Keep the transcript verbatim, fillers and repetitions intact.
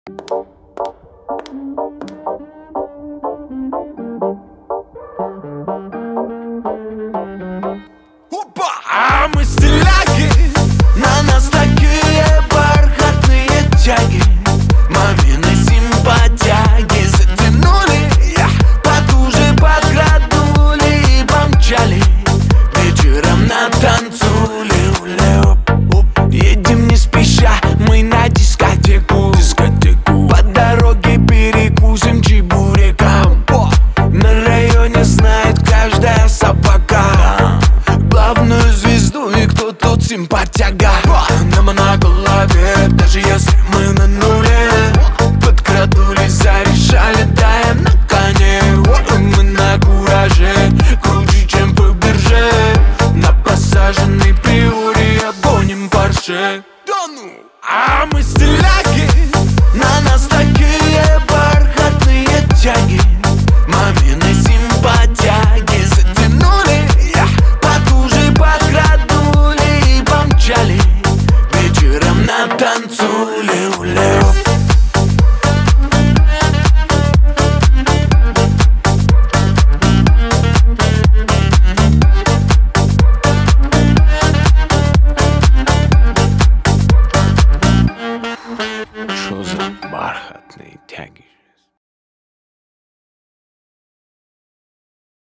Опа! А мы стиляги, на нас такие бархатные тяги. Мамины симпатяги затянули, потуже подградули и помчали. Вечером на танцуле, едем не спеша, мы на дискотеку, дискотеку. По дороге перекусим чебуреком. На районе знает каждая собака главную звезду и кто тут симпатяга. Нам на голове, даже если мы на нуле, подкрадулись, зарешали, даем на коне. Мы на кураже, круче, чем по бирже. На посаженной приоре обгоним Порше. Да ну! А мы стиляги, на нас такие бархатные тяги. Мамины симпатяги затянули, потуже подкрадули и помчали. Вечером на танцуле, уле. Что за бархатные тяги?